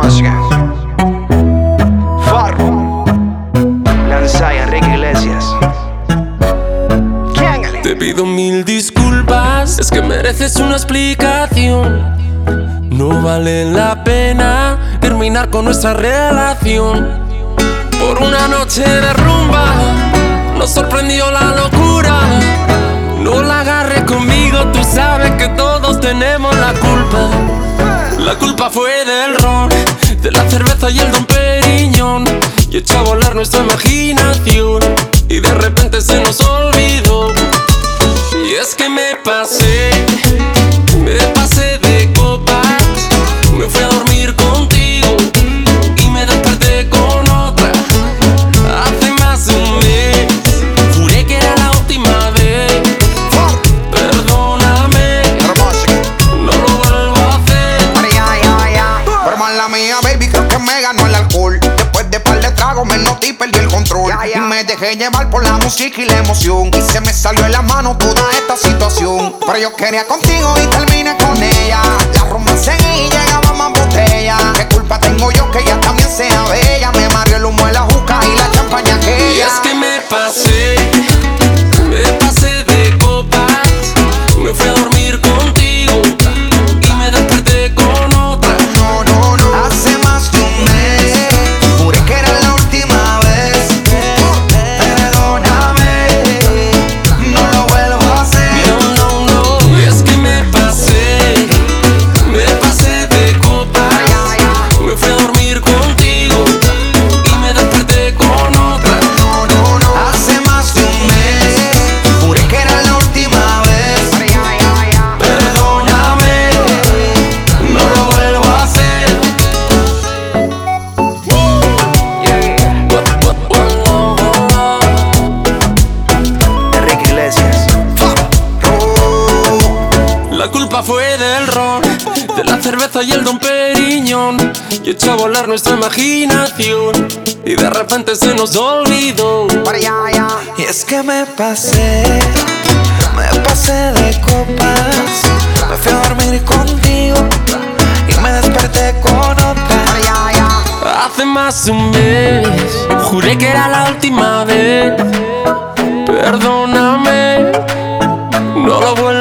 música. Farro, Lanzai, Enrique Iglesias. Te pido mil disculpas, es que mereces una explicación. No vale la pena terminar con nuestra relación. Por una noche de rumba nos sorprendió la locura. No la agarres conmigo, tú sabes que todos tenemos la culpa. La culpa fue del ron, de la cerveza y el Dom Perignon. Y echó a volar nuestra imaginación y de repente se nos olvidó. Y es que me pasé de copas. Me fui a dormir contigo y me desperté con otra. Hace más de un mes juré que era la última vez. Perdóname, no lo vuelvo a hacer. Pero mala mía, baby, creo que me ganó el alcohol. Después de par de tragos me noté y perdí el control. Y me dejé llevar por la música y la emoción. Y se me salió de la mano toda esta situación. Pero yo quería contigo y terminé con ella. La rumba seguí y llegaba más botella. ¿Qué culpa tengo yo que ella también sea bella? Me mareó el humo de la juca y la champaña aquella. Y es que me pasé de copas. Me fui a dormir contigo y me desperté con otra. No, hace más de un mes juré que era la última vez. Perdóname, no lo vuelvo a hacer. No. Y es que me pasé de copas. Me fui a dormir contigo y me desperté con otra. Hace más de un mes juré que era la última vez. Perdóname, no lo vuelvo a hacer. Enrique Iglesias. La culpa fue del ron, de la cerveza y el Dom Perignon. Y echó a volar nuestra imaginación y de repente se nos olvidó. Y es que me pasé de copas. Me fui a dormir contigo y me desperté con otra. Hace más de un mes juré que era la última vez. Perdóname, no lo vuelvo